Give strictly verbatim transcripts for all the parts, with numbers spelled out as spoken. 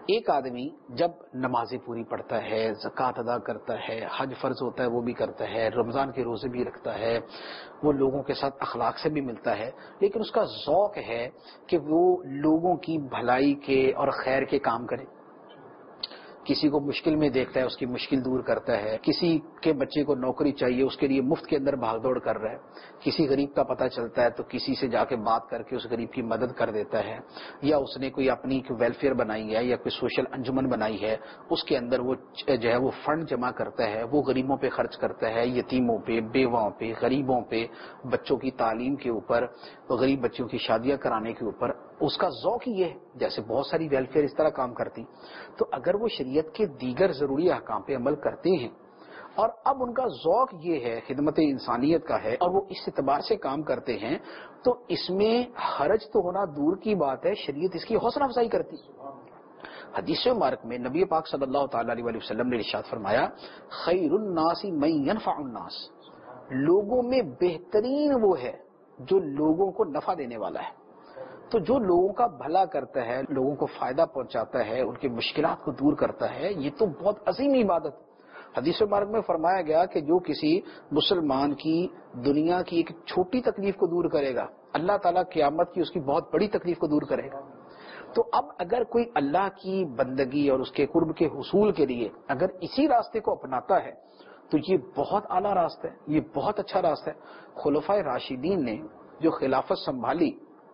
ایک آدمی جب نمازیں پوری پڑھتا ہے، زکوٰۃ ادا کرتا ہے، حج فرض ہوتا ہے وہ بھی کرتا ہے، رمضان کے روزے بھی رکھتا ہے، وہ لوگوں کے ساتھ اخلاق سے بھی ملتا ہے، لیکن اس کا ذوق ہے کہ وہ لوگوں کی بھلائی کے اور خیر کے کام کرے. کسی کو مشکل میں دیکھتا ہے، اس کی مشکل دور کرتا ہے، کسی کے بچے کو نوکری چاہیے، اس کے لیے مفت کے اندر بھاگ دوڑ کر رہا ہے، کسی غریب کا پتہ چلتا ہے تو کسی سے جا کے بات کر کے اس غریب کی مدد کر دیتا ہے، یا اس نے کوئی اپنی ویلفیئر بنائی ہے یا کوئی سوشل انجمن بنائی ہے، اس کے اندر وہ جو ہے وہ فنڈ جمع کرتا ہے، وہ غریبوں پہ خرچ کرتا ہے، یتیموں پہ، بیواؤں پہ، غریبوں پہ، بچوں کی تعلیم کے اوپر، غریب بچوں کی شادیاں کرانے کے اوپر. اس کا ذوق یہ ہے، جیسے بہت ساری ویلفیئر اس طرح کام کرتی. تو اگر وہ شریعت کے دیگر ضروری احکام پہ عمل کرتے ہیں اور اب ان کا ذوق یہ ہے، خدمت انسانیت کا ہے، اور وہ اس اعتبار سے کام کرتے ہیں، تو اس میں حرج تو ہونا دور کی بات ہے، شریعت اس کی حوصلہ افزائی کرتی. حدیث مبارک میں نبی پاک صلی اللہ تعالی علیہ وسلم نے ارشاد فرمایا، خیر الناس من ينفع الناس، لوگوں میں بہترین وہ ہے جو لوگوں کو نفع دینے والا ہے. تو جو لوگوں کا بھلا کرتا ہے، لوگوں کو فائدہ پہنچاتا ہے، ان کی مشکلات کو دور کرتا ہے، یہ تو بہت عظیم عبادت. حدیث مبارک میں فرمایا گیا کہ جو کسی مسلمان کی دنیا کی ایک چھوٹی تکلیف کو دور کرے گا، اللہ تعالیٰ قیامت کی اس کی بہت بڑی تکلیف کو دور کرے گا. تو اب اگر کوئی اللہ کی بندگی اور اس کے قرب کے حصول کے لیے اگر اسی راستے کو اپناتا ہے تو یہ بہت اعلیٰ راستہ ہے، یہ بہت اچھا راستہ ہے. خلفائے راشدین نے جو خلافت سنبھالی،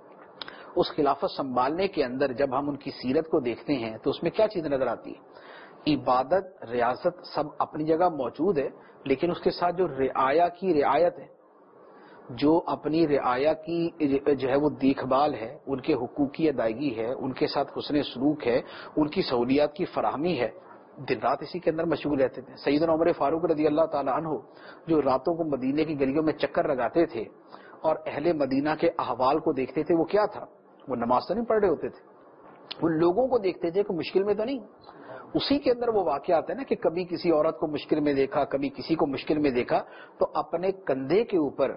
اس خلافت سنبھالنے کے اندر جب ہم ان کی سیرت کو دیکھتے ہیں تو اس میں کیا چیز نظر آتی ہے؟ عبادت، ریاست سب اپنی جگہ موجود ہے، لیکن اس کے ساتھ جو رعایا کی رعایت ہے، جو اپنی رعایا کی جو ہے وہ دیکھ بھال ہے، ان کے حقوق کی ادائیگی ہے، ان کے ساتھ حسن سلوک ہے، ان کی سہولیات کی فراہمی ہے، دن رات اسی کے اندر مشغول رہتے تھے. سیدنا عمر فاروق رضی اللہ تعالی عنہ جو راتوں کو مدینے کی گلیوں میں چکر لگاتے تھے اور اہل مدینہ کے احوال کو دیکھتے تھے، وہ کیا تھا؟ وہ نماز تو نہیں پڑھ رہے ہوتے تھے، وہ لوگوں کو دیکھتے تھے کہ مشکل میں تو نہیں. اسی کے اندر وہ واقعہ آتا ہے نا کہ کبھی کسی عورت کو مشکل میں دیکھا، کبھی کسی کو مشکل میں دیکھا، تو اپنے کندھے کے اوپر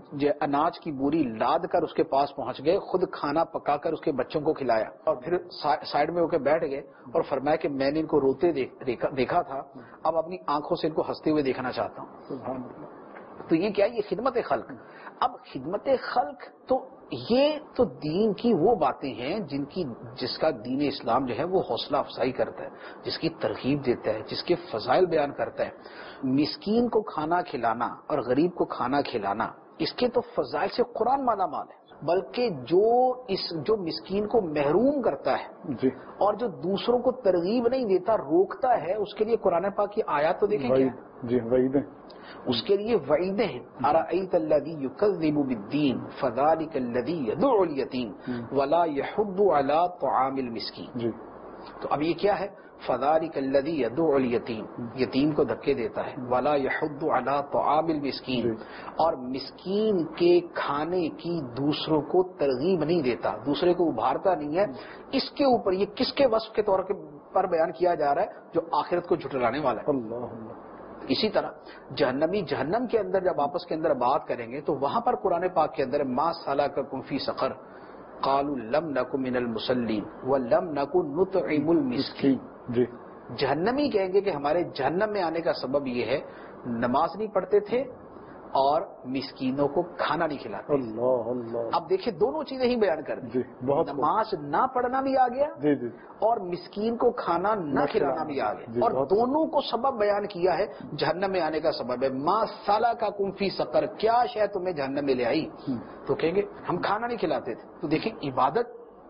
اناج کی بوری لاد کر اس کے پاس پہنچ گئے، خود کھانا پکا کر اس کے بچوں کو کھلایا، اور پھر سائڈ میں ہو کے بیٹھ گئے اور فرمایا کہ میں نے ان کو روتے دیکھا تھا، اب اپنی آنکھوں سے ان کو ہنستے ہوئے دیکھنا چاہتا ہوں. تو یہ کیا ہے؟ یہ خدمت خلق. اب خدمت خلق تو یہ تو دین کی وہ باتیں ہیں جن کی جس کا دین اسلام جو ہے وہ حوصلہ افزائی کرتا ہے، جس کی ترغیب دیتا ہے، جس کے فضائل بیان کرتا ہے. مسکین کو کھانا کھلانا اور غریب کو کھانا کھلانا، اس کے تو فضائل سے قرآن مالا مال ہے. بلکہ جو اس جو مسکین کو محروم کرتا ہے جی، اور جو دوسروں کو ترغیب نہیں دیتا، روکتا ہے، اس کے لیے قرآن پاک کی آیات تو دیکھیں گے جی، وعیدیں، اس کے لیے وعیدیں ہیں. ارأیت الذی یکذب بالدین فذلک الذی یدع الیتیم ولا یحض علی طعام المسکین. جی، تو اب یہ کیا ہے؟ فذلک الذی یدع الیتیم، یتیم کو دھکے دیتا ہے، ولا یحض علی طعام المسکین، اور مسکین کے کھانے کی دوسروں کو ترغیب نہیں دیتا، دوسرے کو ابھارتا نہیں ہے. اس کے اوپر یہ کس کے وصف کے طور پر بیان کیا جا رہا ہے؟ جو آخرت کو جھٹلانے والا ہے. اللہ اللہ. اسی طرح جہنمی جہنم کے اندر جب آپس کے اندر بات کریں گے تو وہاں پر قرآن پاک کے اندر ما سلککم فی سقر قالوا لم نک من المصلین ولم نک نطعم المسکین. جی، جہنمی کہیں گے کہ ہمارے جہنم میں آنے کا سبب یہ ہے نماز نہیں پڑھتے تھے اور مسکینوں کو کھانا نہیں کھلاتے. اللہ اللہ. اب دیکھیں دونوں چیزیں ہی بیان کر دی. جی، بہت نماز نہ پڑھنا بھی آ گیا جی جی، اور مسکین کو کھانا نہ کھلانا بھی آ گیا، اور دونوں کو سبب بیان کیا ہے جہنم میں آنے کا سبب ہے. ما سلککم فی سقر، کیا شے تمہیں جہنم میں لے آئی؟ تو کہیں گے ہم کھانا نہیں کھلاتے تھے. تو دیکھیں عبادت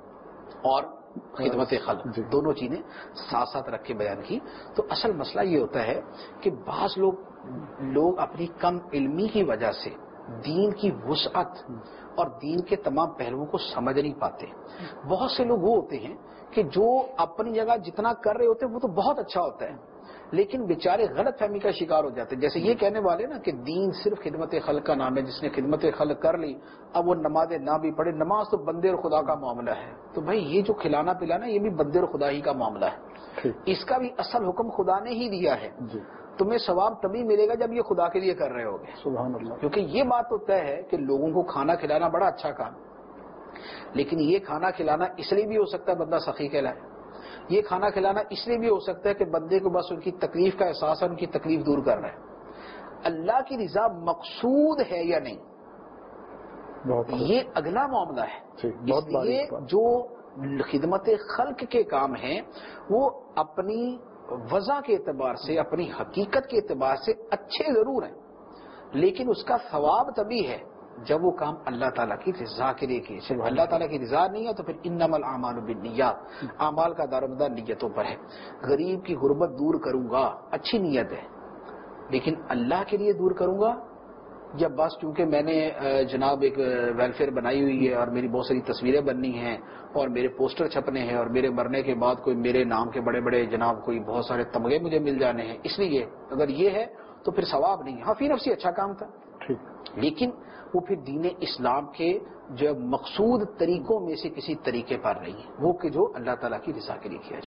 اور خدمت خلق دونوں چیزیں ساتھ ساتھ رکھ کے بیان کی. تو اصل مسئلہ یہ ہوتا ہے کہ بعض لوگ لوگ اپنی کم علمی کی وجہ سے دین کی وسعت اور دین کے تمام پہلوؤں کو سمجھ نہیں پاتے. بہت سے لوگ وہ ہوتے ہیں کہ جو اپنی جگہ جتنا کر رہے ہوتے ہیں وہ تو بہت اچھا ہوتا ہے، لیکن بیچارے غلط فہمی کا شکار ہو جاتے ہیں. جیسے یہ کہنے والے نا کہ دین صرف خدمت خلق کا نام ہے، جس نے خدمت خلق کر لی اب وہ نمازیں نہ بھی پڑھے، نماز تو بندے اور خدا کا معاملہ ہے. تو بھائی یہ جو کھلانا پلانا یہ بھی بندے اور خدا ہی کا معاملہ ہے، اس کا بھی اصل حکم خدا نے ہی دیا ہے. تمہیں ثواب تبھی ملے گا جب یہ خدا کے لیے کر رہے ہوگے. سبحان اللہ. کیونکہ یہ بات تو طے ہے کہ لوگوں کو کھانا کھلانا بڑا اچھا کام، لیکن یہ کھانا کھلانا اس لیے بھی ہو سکتا ہے بندہ سخی کہلائے، یہ کھانا کھلانا اس لیے بھی ہو سکتا ہے کہ بندے کو بس ان کی تکلیف کا احساس ہے، ان کی تکلیف دور کر رہا ہے۔ اللہ کی رضا مقصود ہے یا نہیں، یہ اگلا معاملہ ہے۔ اس لیے جو خدمت خلق کے کام ہیں وہ اپنی وضع کے اعتبار سے، اپنی حقیقت کے اعتبار سے اچھے ضرور ہیں، لیکن اس کا ثواب تبھی ہے جب وہ کام اللہ تعالیٰ کی رضا کے لیے کیے۔ صرف اللہ تعالیٰ کی رضا نہیں ہے تو پھر انما الاعمال بالنیات، اعمال کا دارومدار نیتوں پر ہے۔ غریب کی غربت دور کروں گا، اچھی نیت ہے، لیکن اللہ کے لیے دور کروں گا یا بس کیونکہ میں نے جناب ایک ویلفیئر بنائی ہوئی ہے اور میری بہت ساری تصویریں بننی ہیں اور میرے پوسٹر چھپنے ہیں اور میرے مرنے کے بعد کوئی میرے نام کے بڑے بڑے جناب کوئی بہت سارے تمغے مجھے مل جانے ہیں، اس لیے اگر یہ ہے تو پھر ثواب نہیں ہے۔ ہاں فی نفسی اچھا کام تھا، لیکن وہ پھر دین اسلام کے جو مقصود طریقوں میں سے کسی طریقے پر نہیں ہے، وہ کہ جو اللہ تعالیٰ کی رضا کے لیے کیا جائے۔